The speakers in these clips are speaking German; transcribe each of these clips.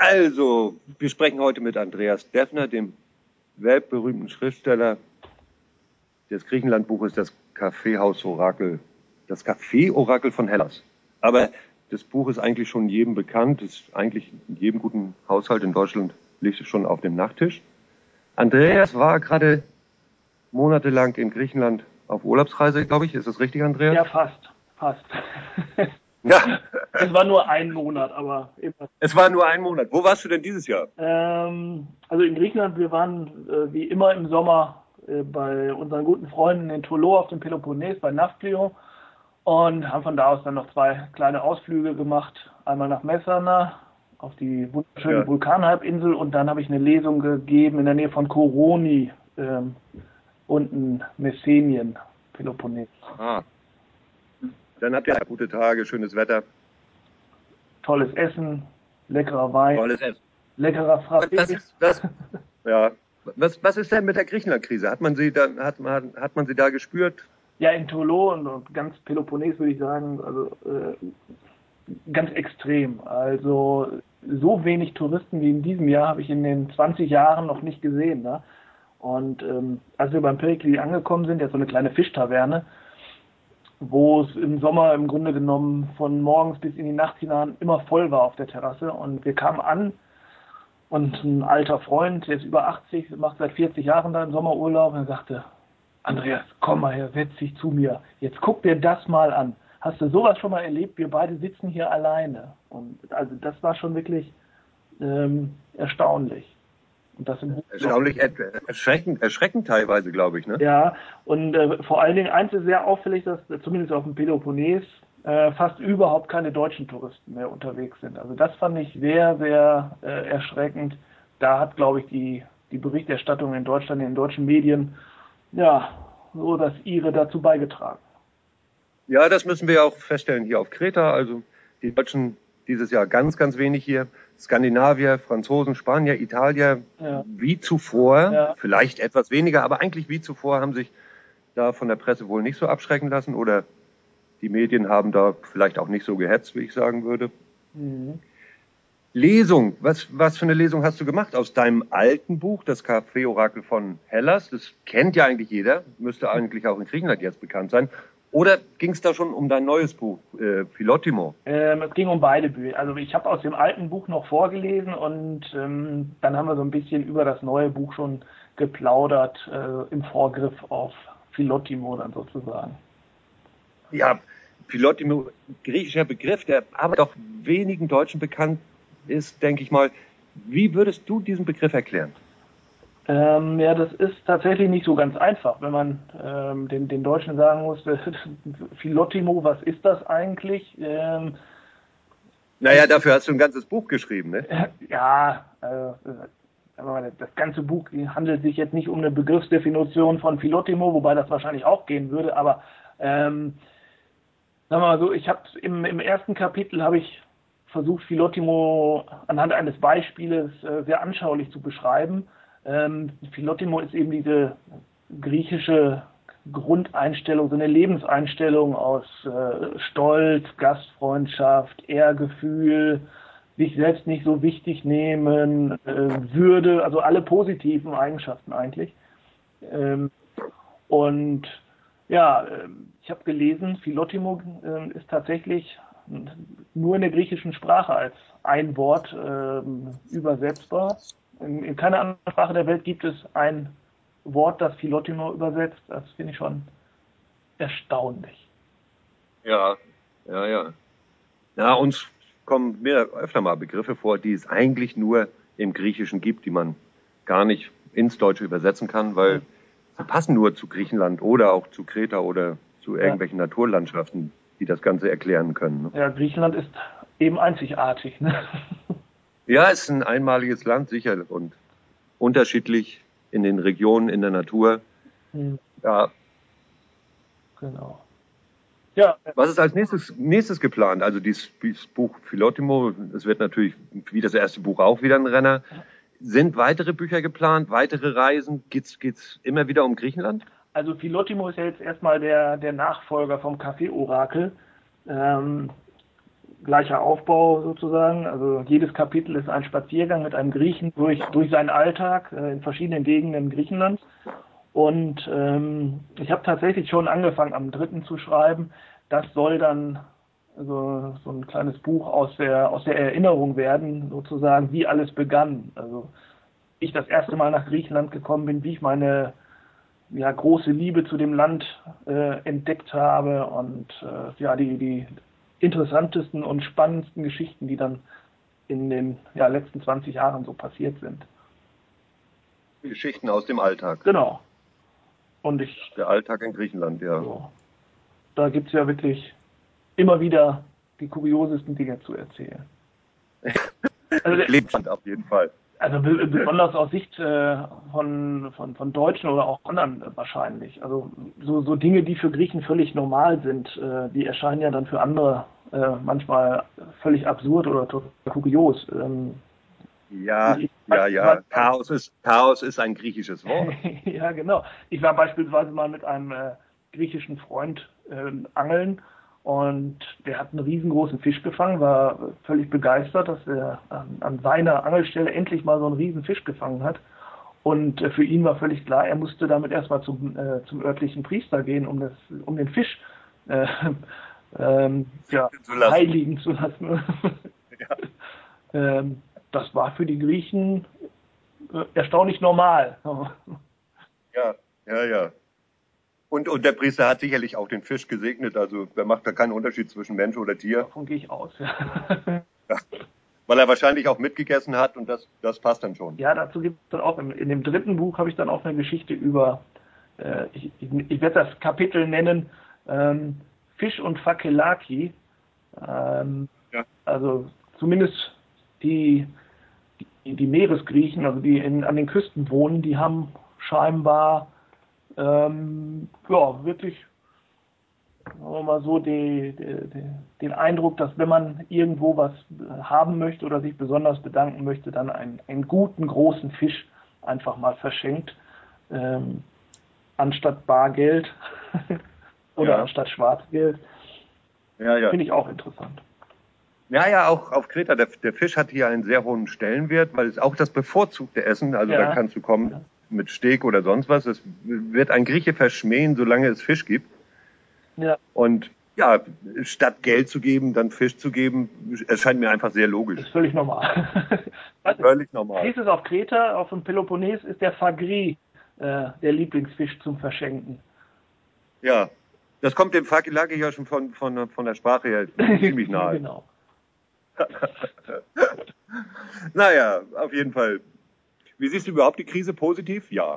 Also, wir sprechen heute mit Andreas Deffner, dem weltberühmten Schriftsteller des Griechenland-Buches Das Kaffeehaus-Orakel. Das Kaffee-Orakel von Hellas. Aber das Buch ist eigentlich schon jedem bekannt, ist eigentlich in jedem guten Haushalt in Deutschland liegt es schon auf dem Nachttisch. Andreas war gerade monatelang in Griechenland auf Urlaubsreise, glaube ich. Ist das richtig, Andreas? Ja, fast. Ja. Es war nur ein Monat, aber eben. Es war nur ein Monat. Wo warst du denn dieses Jahr? Also in Griechenland, wir waren wie immer im Sommer bei unseren guten Freunden in Tolo auf dem Peloponnes bei Nafplio und haben von da aus dann noch 2 kleine Ausflüge gemacht. Einmal nach Messana auf die wunderschöne Vulkanhalbinsel und dann habe ich eine Lesung gegeben in der Nähe von Koroni, unten Messenien, Peloponnes. Ah. Dann habt ihr gute Tage, schönes Wetter. Tolles Essen, leckerer Wein. Tolles Essen. Leckerer Frappé. Was ist denn mit der Griechenland-Krise? Hat man sie da gespürt? Ja, in Tolo und ganz Peloponnes würde ich sagen, also ganz extrem. Also so wenig Touristen wie in diesem Jahr habe ich in den 20 Jahren noch nicht gesehen. Ne? Und als wir beim Perikli angekommen sind, jetzt so eine kleine Fischtaverne, wo es im Sommer im Grunde genommen von morgens bis in die Nacht hinein immer voll war auf der Terrasse. Und wir kamen an und ein alter Freund, der ist über 80, macht seit 40 Jahren da im Sommerurlaub, und er sagte, Andreas, komm mal her, setz dich zu mir. Jetzt guck dir das mal an. Hast du sowas schon mal erlebt? Wir beide sitzen hier alleine. Und also das war schon wirklich erstaunlich. Und das Erstaunlich, erschreckend teilweise, glaube ich, ne? Ja, und vor allen Dingen eins ist sehr auffällig, dass zumindest auf dem Peloponnes fast überhaupt keine deutschen Touristen mehr unterwegs sind. Also das fand ich sehr, sehr erschreckend. Da hat, glaube ich, die Berichterstattung in Deutschland, in den deutschen Medien, ja, so das ihre dazu beigetragen. Ja, das müssen wir auch feststellen hier auf Kreta. Also die Deutschen dieses Jahr ganz, ganz wenig hier. Skandinavier, Franzosen, Spanier, Italier, wie zuvor, vielleicht etwas weniger, aber eigentlich wie zuvor haben sich da von der Presse wohl nicht so abschrecken lassen oder die Medien haben da vielleicht auch nicht so gehetzt, wie ich sagen würde. Mhm. Lesung, was für eine Lesung hast du gemacht aus deinem alten Buch, das Kaffee-Orakel von Hellas? Das kennt ja eigentlich jeder, müsste eigentlich auch in Griechenland jetzt bekannt sein. Oder ging es da schon um dein neues Buch, Philotimo? Es ging um beide Bücher. Also ich habe aus dem alten Buch noch vorgelesen und dann haben wir so ein bisschen über das neue Buch schon geplaudert, im Vorgriff auf Philotimo dann sozusagen. Ja, Philotimo, griechischer Begriff, der aber doch wenigen Deutschen bekannt ist, denke ich mal. Wie würdest du diesen Begriff erklären? Ja, das ist tatsächlich nicht so ganz einfach, wenn man den Deutschen sagen muss, Philotimo, was ist das eigentlich? Naja, dafür hast du ein ganzes Buch geschrieben, ne? Ja, das ganze Buch handelt sich jetzt nicht um eine Begriffsdefinition von Philotimo, wobei das wahrscheinlich auch gehen würde, aber sagen wir mal so, ich habe im ersten Kapitel habe ich versucht, Philotimo anhand eines Beispieles sehr anschaulich zu beschreiben. Philotimo ist eben diese griechische Grundeinstellung, so eine Lebenseinstellung aus Stolz, Gastfreundschaft, Ehrgefühl, sich selbst nicht so wichtig nehmen, Würde, also alle positiven Eigenschaften eigentlich. Und ja, ich habe gelesen, Philotimo ist tatsächlich nur in der griechischen Sprache als ein Wort übersetzbar. In keiner anderen Sprache der Welt gibt es ein Wort, das Philotimo übersetzt. Das finde ich schon erstaunlich. Ja. Ja, uns kommen mir öfter mal Begriffe vor, die es eigentlich nur im Griechischen gibt, die man gar nicht ins Deutsche übersetzen kann, weil sie passen nur zu Griechenland oder auch zu Kreta oder zu irgendwelchen Naturlandschaften, die das Ganze erklären können. Ne? Ja, Griechenland ist eben einzigartig. Ne? Ja, es ist ein einmaliges Land, sicher, und unterschiedlich in den Regionen, in der Natur. Ja. Genau. Ja. Was ist als nächstes geplant? Also dieses Buch Philotimo, es wird natürlich wie das erste Buch auch wieder ein Renner. Sind weitere Bücher geplant, weitere Reisen? Geht's immer wieder um Griechenland? Also Philotimo ist ja jetzt erstmal der Nachfolger vom Kaffee-Orakel. gleicher Aufbau sozusagen. Also jedes Kapitel ist ein Spaziergang mit einem Griechen durch seinen Alltag in verschiedenen Gegenden Griechenlands. Und ich habe tatsächlich schon angefangen, am 3. zu schreiben. Das soll dann so ein kleines Buch aus der Erinnerung werden, sozusagen, wie alles begann. Also wie ich das erste Mal nach Griechenland gekommen bin, wie ich meine große Liebe zu dem Land entdeckt habe und die interessantesten und spannendsten Geschichten, die dann in den letzten 20 Jahren so passiert sind. Geschichten aus dem Alltag. Genau. Und der Alltag in Griechenland, ja. So. Da gibt es ja wirklich immer wieder die kuriosesten Dinge zu erzählen. Also, Lebensland auf jeden Fall. Also besonders aus Sicht von Deutschen oder auch anderen wahrscheinlich. Also so Dinge, die für Griechen völlig normal sind, die erscheinen ja dann für andere manchmal völlig absurd oder total kurios. Ja. Chaos ist ein griechisches Wort. Ja, genau. Ich war beispielsweise mal mit einem griechischen Freund angeln und der hat einen riesengroßen Fisch gefangen, war völlig begeistert, dass er an seiner Angelstelle endlich mal so einen riesen Fisch gefangen hat. Und für ihn war völlig klar, er musste damit erstmal zum örtlichen Priester gehen, um den Fisch heiligen zu lassen. Ja. Das war für die Griechen erstaunlich normal. Ja. Und der Priester hat sicherlich auch den Fisch gesegnet, also der macht da keinen Unterschied zwischen Mensch oder Tier. Davon gehe ich aus, ja. Weil er wahrscheinlich auch mitgegessen hat und das passt dann schon. Ja, dazu gibt es dann auch, in dem 3. Buch habe ich dann auch eine Geschichte über, ich werde das Kapitel nennen, Fisch und Fakelaki. Also zumindest die Meeresgriechen, also die an den Küsten wohnen, die haben scheinbar wirklich, sagen wir mal so, den Eindruck, dass wenn man irgendwo was haben möchte oder sich besonders bedanken möchte, dann einen guten, großen Fisch einfach mal verschenkt, anstatt Bargeld oder anstatt Schwarzgeld. Ja. Finde ich auch interessant. Ja, auch auf Kreta. Der Fisch hat hier einen sehr hohen Stellenwert, weil es auch das bevorzugte Essen, also da kannst du kommen mit Steak oder sonst was. Es wird ein Grieche verschmähen, solange es Fisch gibt. Ja. Und statt Geld zu geben, dann Fisch zu geben, erscheint mir einfach sehr logisch. Das ist völlig normal. Völlig normal. Ist es auf Kreta, auf dem Peloponnes, ist der Fagri der Lieblingsfisch zum Verschenken. Ja, das kommt dem Fakilaki ja schon von der Sprache her ziemlich nahe. Genau. Naja, auf jeden Fall. Wie siehst du überhaupt die Krise positiv? Ja.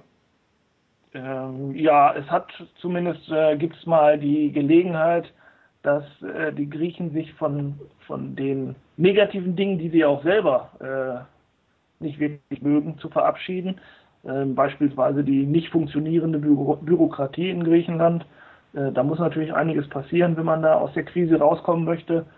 Es hat zumindest, gibt es mal die Gelegenheit, dass die Griechen sich von den negativen Dingen, die sie auch selber nicht wirklich mögen, zu verabschieden. Beispielsweise die nicht funktionierende Bürokratie in Griechenland. Da muss natürlich einiges passieren, wenn man da aus der Krise rauskommen möchte.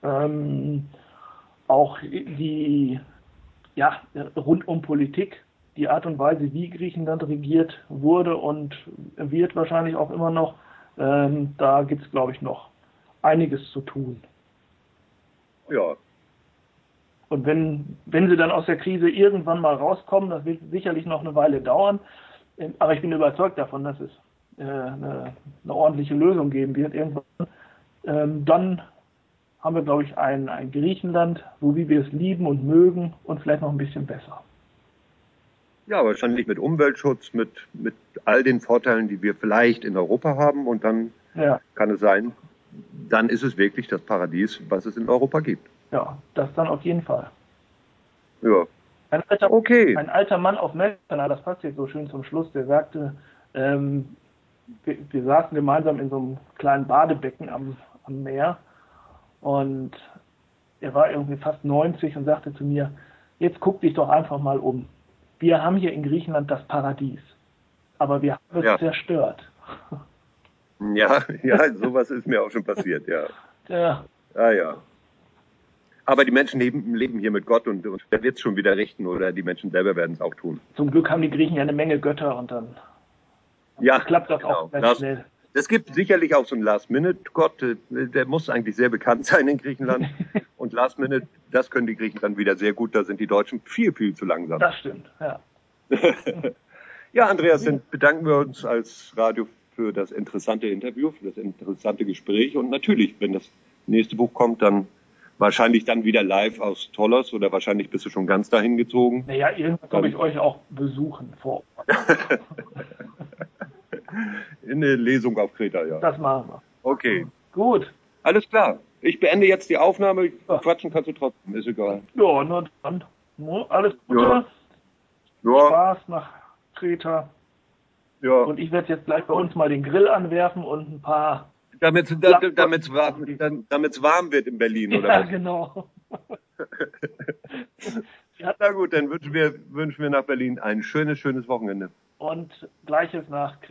Auch die rund um Politik, die Art und Weise, wie Griechenland regiert wurde und wird wahrscheinlich auch immer noch, da gibt es, glaube ich, noch einiges zu tun. Ja. Und wenn sie dann aus der Krise irgendwann mal rauskommen, das wird sicherlich noch eine Weile dauern, aber ich bin überzeugt davon, dass es eine ordentliche Lösung geben wird irgendwann, dann haben wir, glaube ich, ein Griechenland, so wie wir es lieben und mögen und vielleicht noch ein bisschen besser. Ja, wahrscheinlich mit Umweltschutz, mit all den Vorteilen, die wir vielleicht in Europa haben. Und dann kann es sein, dann ist es wirklich das Paradies, was es in Europa gibt. Ja, das dann auf jeden Fall. Ja. Ein alter Mann auf Melkana, das passt jetzt so schön zum Schluss, der sagte, wir saßen gemeinsam in so einem kleinen Badebecken am Meer und er war irgendwie fast 90 und sagte zu mir, jetzt guck dich doch einfach mal um. Wir haben hier in Griechenland das Paradies, aber wir haben es zerstört. Ja, sowas ist mir auch schon passiert, ja. Ja. Ja. Aber die Menschen leben hier mit Gott und der wird es schon wieder richten oder die Menschen selber werden es auch tun. Zum Glück haben die Griechen ja eine Menge Götter und dann klappt das auch ganz schnell. Es gibt sicherlich auch so einen Last-Minute-Gott, der muss eigentlich sehr bekannt sein in Griechenland. Und Last-Minute, das können die Griechen dann wieder sehr gut, da sind die Deutschen viel, viel zu langsam. Das stimmt, ja. Ja, Andreas, dann bedanken wir uns als Radio für das interessante Interview, für das interessante Gespräch. Und natürlich, wenn das nächste Buch kommt, dann wahrscheinlich dann wieder live aus Tollos oder wahrscheinlich bist du schon ganz dahin gezogen. Naja, irgendwann komme ich euch auch besuchen vor Ort. In eine Lesung auf Kreta, ja. Das machen wir. Okay. Gut. Alles klar. Ich beende jetzt die Aufnahme. Quatschen kannst du trotzdem, ist egal. Ja, nur dann. Alles Gute. Ja. Spaß nach Kreta. Ja. Und ich werde jetzt gleich bei uns mal den Grill anwerfen und ein paar... Damit's warm wird in Berlin, oder was? Ja, genau. Na gut, dann wünschen wir nach Berlin ein schönes Wochenende. Und Gleiches nach Kreta.